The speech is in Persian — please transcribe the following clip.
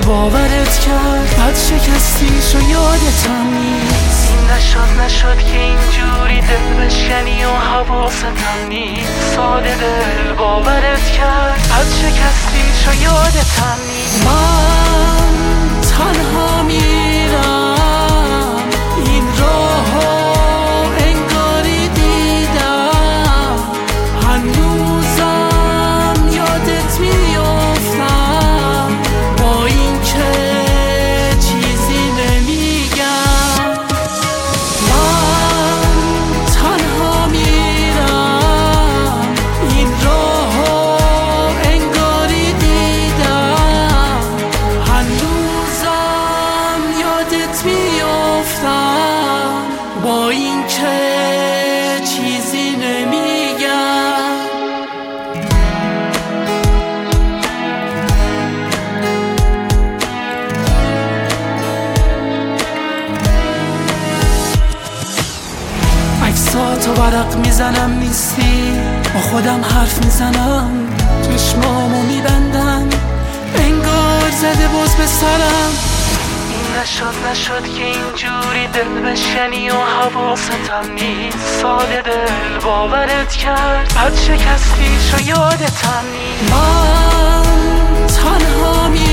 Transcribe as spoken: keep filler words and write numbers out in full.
باورت کرد بعد شکستیش و یادتم نیست. این نشد نشد که اینجوری دل بشکنی و حواستم نیست. ساده دل باورت کرد بعد شکستیش و یادتم نیست. من تنها میرم این راهو انگاری دیدم، هنوزم یادت میافتم با این که چیزی نمیگم. من تنها میرم این راهو انگاری دیدم، هنوزم یادت میافتم با این که چیزی نمیگم. عکساتو ورق میزنم نیستی، با خودم حرف میزنم چشمامو میبندم انگار زده باز به سرم. این نشد نشد که اینجوری دل بشکنی و حواستم نیست. ساده دل باورت کرد بعد شکستیش و یادتم نیست. من تنها می